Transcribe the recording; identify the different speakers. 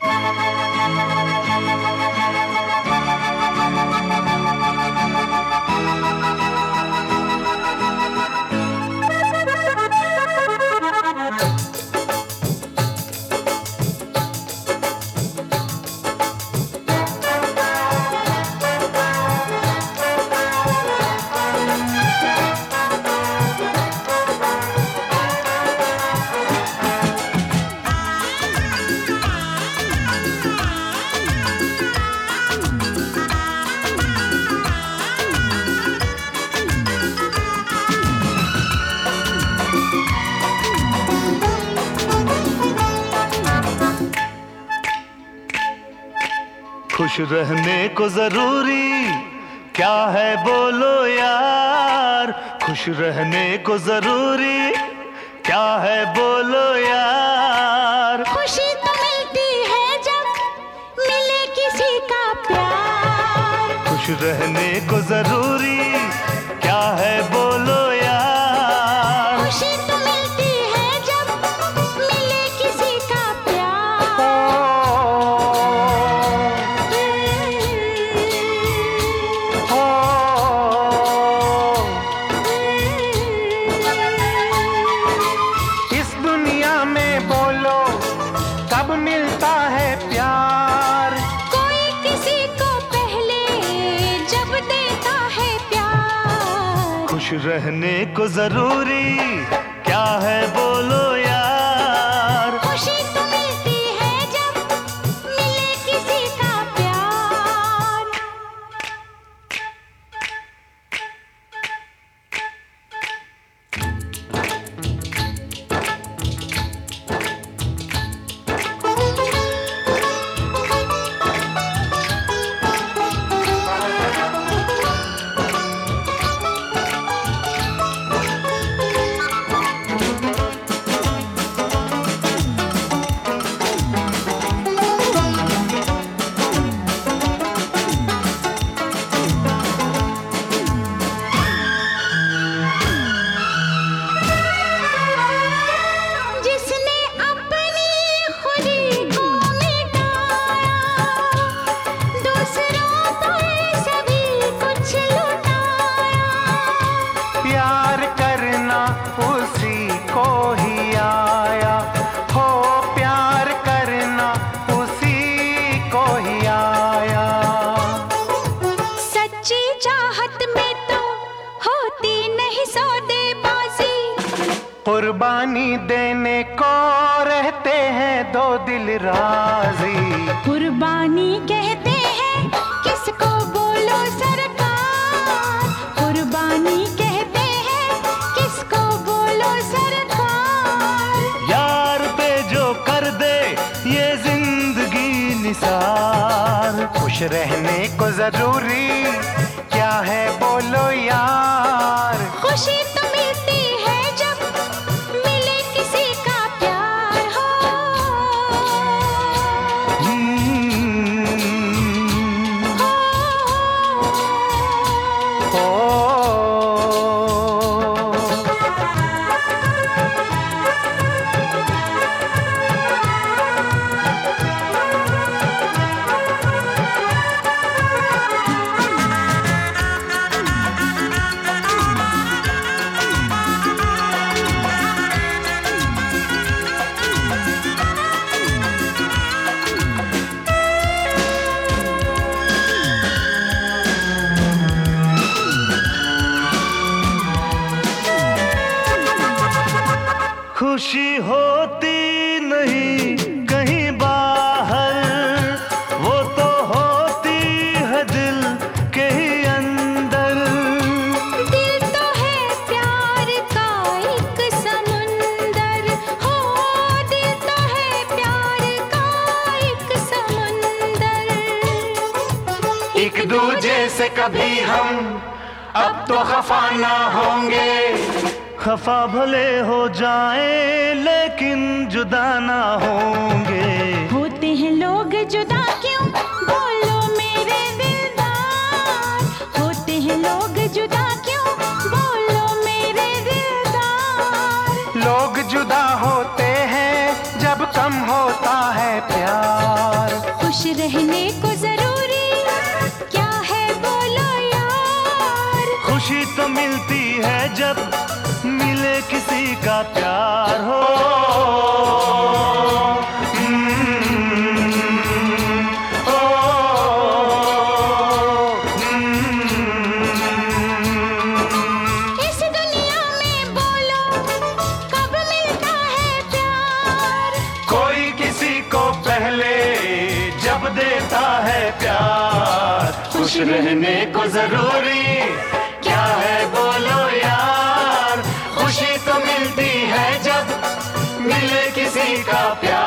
Speaker 1: खुश रहने को जरूरी क्या है बोलो यार, खुश रहने को जरूरी क्या है बोलो यार।
Speaker 2: खुशी तो मिलती है जब मिले किसी का प्यार,
Speaker 1: खुश रहने को जरूरी क्या है बोलो यार।
Speaker 2: खुशी तो मिलती है जब मिले किसी का
Speaker 3: कब मिलता है प्यार,
Speaker 2: कोई किसी को पहले जब देता है प्यार।
Speaker 1: खुश रहने को जरूरी क्या है बोलो यार।
Speaker 2: खुशी तो मिलती है जब मिले किसी का प्यार।
Speaker 3: कुर्बानी देने को रहते हैं दो दिल राजी।
Speaker 2: कुर्बानी कहते हैं किसको बोलो सरकार, कुर्बानी कहते हैं किसको बोलो सरकार।
Speaker 1: यार पे जो कर दे ये जिंदगी निसार।
Speaker 3: खुश रहने को जरूरी क्या है बोलो यार।
Speaker 2: खुशी तो मिलती है जब मिले किसी का प्यार हो।
Speaker 1: खुशी होती नहीं कहीं बाहर, वो तो होती है दिल के ही अंदर।
Speaker 2: दिल तो है प्यार का एक समुंदर हो, दिल तो है प्यार का एक समुंदर।
Speaker 3: एक दूजे से कभी हम अब तो खफा ना होंगे।
Speaker 1: खफा भले हो जाए लेकिन जुदा ना होंगे।
Speaker 2: होते हैं लोग जुदा क्यों बोलो मेरे दिलदार, होते हैं लोग जुदा क्यों बोलो मेरे दिलदार।
Speaker 3: लोग जुदा होते हैं जब कम होता है प्यार।
Speaker 2: खुश रहने को जरूरी क्या है बोलो यार।
Speaker 1: खुशी तो मिलती है जब मिले किसी का प्यार हो।
Speaker 2: इस दुनिया में बोलो कब मिलता है प्यार।
Speaker 3: कोई किसी को पहले जब देता है प्यार। खुश रहने को जरूरी क्या है बोलो यार। खुशी तो मिलती है जब मिले किसी का प्यार।